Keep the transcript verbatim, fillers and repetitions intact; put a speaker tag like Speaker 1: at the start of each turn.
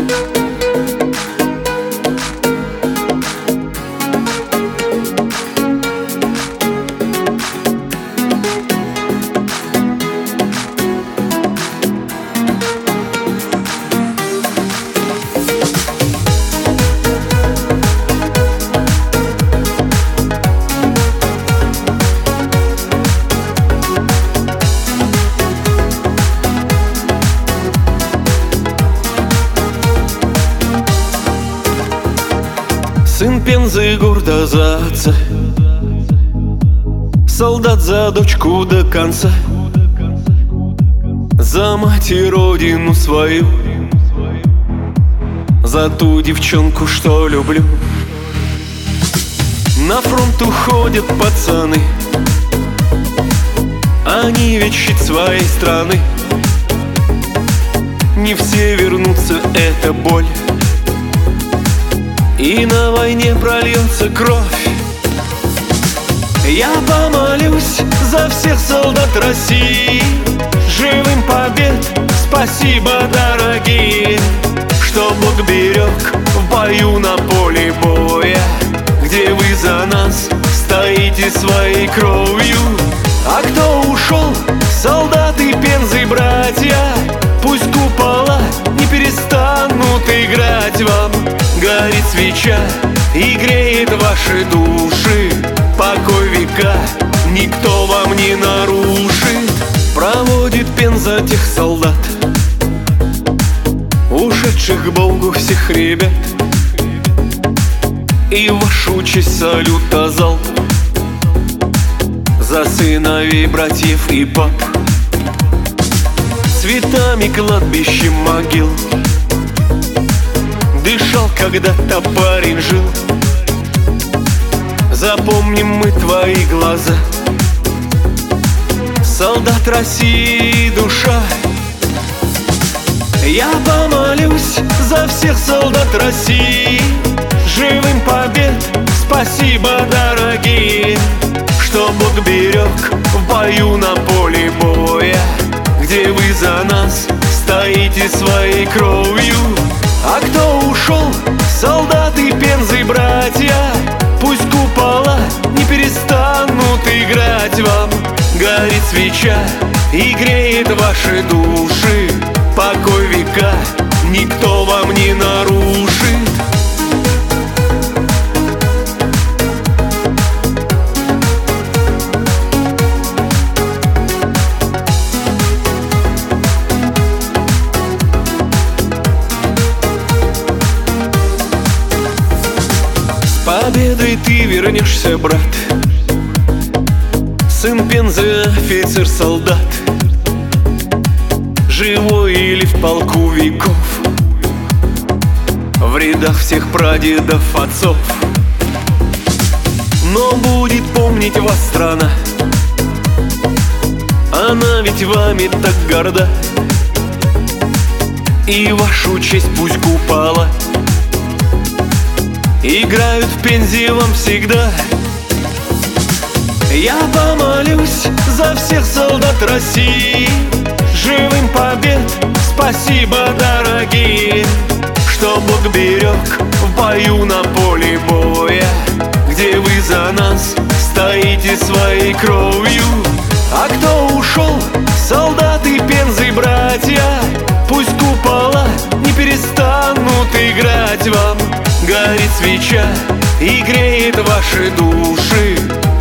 Speaker 1: Сын Пензы гордо за отца, солдат за дочку до конца, за мать и родину свою, за ту девчонку, что люблю. На фронт уходят пацаны, они ведь щит своей страны. Не все вернутся, это боль, и на войне прольется кровь. Я помолюсь за всех солдат России, живым побед, спасибо, дорогие, что Бог берег в бою на поле боя, где вы за нас стоите своей кровью. А кто ушел, солдаты Пензы, братья, пусть купола не перестанут играть вам. Горит свеча и греет ваши души, покой века никто вам не нарушит. Проводит Пенза тех солдат, ушедших Богу всех ребят, и в вашу честь салюта залп за сыновей, братьев и пап. Цветами кладбищем могил дышал когда-то парень, жил. Запомним мы твои глаза, солдат России душа. Я помолюсь за всех солдат России, живым побед, спасибо, дорогие, что Бог берег в бою на поле боя, где вы за нас стоите своей кровью. А кто ушел, солдаты Пензы, братья, пусть купола не перестанут играть вам. Горит свеча и греет ваши души, покой века никто вам не нарушит.
Speaker 2: Победой ты вернешься, брат, сын Пензы, офицер, солдат, живой или в полку веков, в рядах всех прадедов, отцов. Но будет помнить вас страна, она ведь вами так горда, и вашу честь пусть купола играют в Пензе вам всегда. Я помолюсь за всех солдат России, живым побед, спасибо, дорогие, что Бог берег в бою на поле боя, где вы за нас стоите своей кровью. А кто ушел, солдаты Пензы, братья, пусть купола не перестанут играть вам. Горит свеча и греет ваши души,